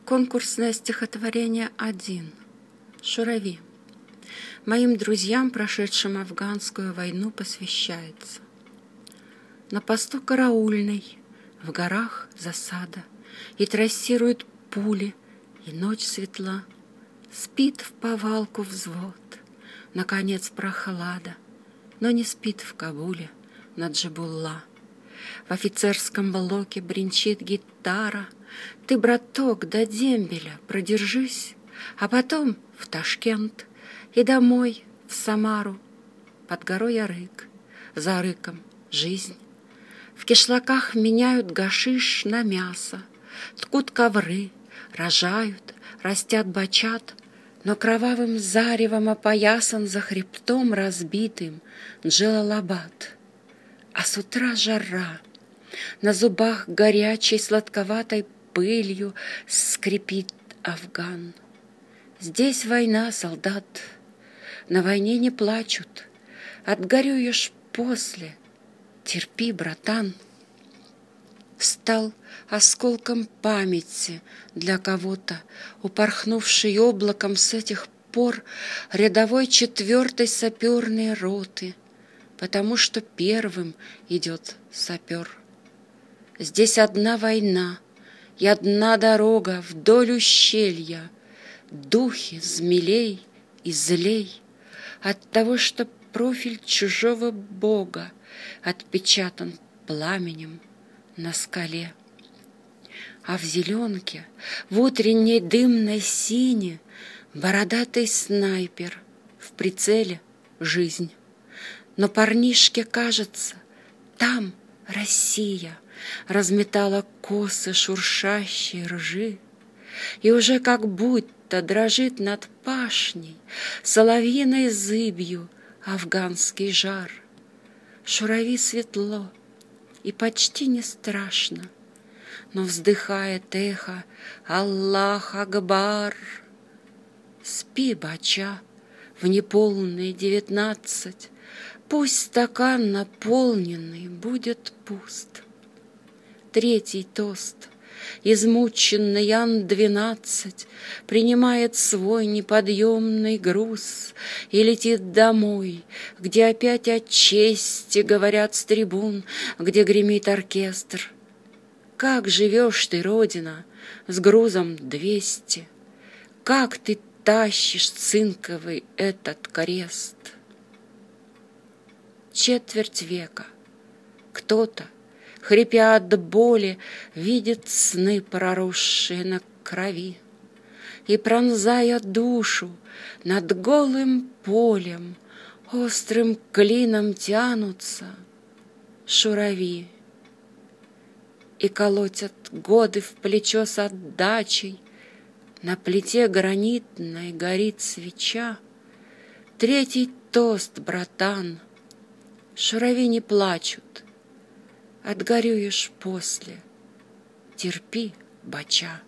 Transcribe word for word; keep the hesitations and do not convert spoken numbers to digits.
Конкурсное стихотворение один. Шурави. Моим друзьям, прошедшим афганскую войну, посвящается. На посту караульной, в горах засада, и трассируют пули, и ночь светла. Спит в повалку взвод, наконец прохлада, но не спит в Кабуле на Джабулла. В офицерском блоке бренчит гитара. Ты, браток, до дембеля продержись, а потом в Ташкент и домой, в Самару. Под горой Арык, за Арыком жизнь. В кишлаках меняют гашиш на мясо, ткут ковры, рожают, растят бачат, но кровавым заревом опоясан за хребтом разбитым Джалалабад. А с утра жара, на зубах горячей сладковатой пылью скрипит Афган. Здесь война, солдат, на войне не плачут, отгорюешь после, терпи, братан. Стал осколком памяти для кого-то, упорхнувший облаком с этих пор рядовой четвертой саперной роты, потому что первым идет сапер. Здесь одна война и одна дорога вдоль ущелья, духи змелей и злей от того, что профиль чужого бога отпечатан пламенем на скале. А в зеленке, в утренней дымной сине бородатый снайпер, в прицеле жизнь. Но парнишке кажется, там Россия разметала косы шуршащей ржи, и уже как будто дрожит над пашней соловьиной зыбью афганский жар. Шурави светло и почти не страшно, но вздыхает эхо «Аллах Акбар». Спи, бача, в неполные девятнадцать, пусть стакан наполненный будет пуст. Третий тост, измученный Ан-двенадцать, принимает свой неподъемный груз и летит домой, где опять о чести говорят с трибун, где гремит оркестр. Как живешь ты, Родина, с грузом двести? Как ты тащишь цинковый этот крест? Четверть века. Кто-то, хрипя от боли, видит сны, проросшие на крови, и, пронзая душу, над голым полем острым клином тянутся шурави. И колотят годы в плечо с отдачей, на плите гранитной горит свеча. Третий тост, братан, шурави не плачут, отгорюешь после, терпи, бача.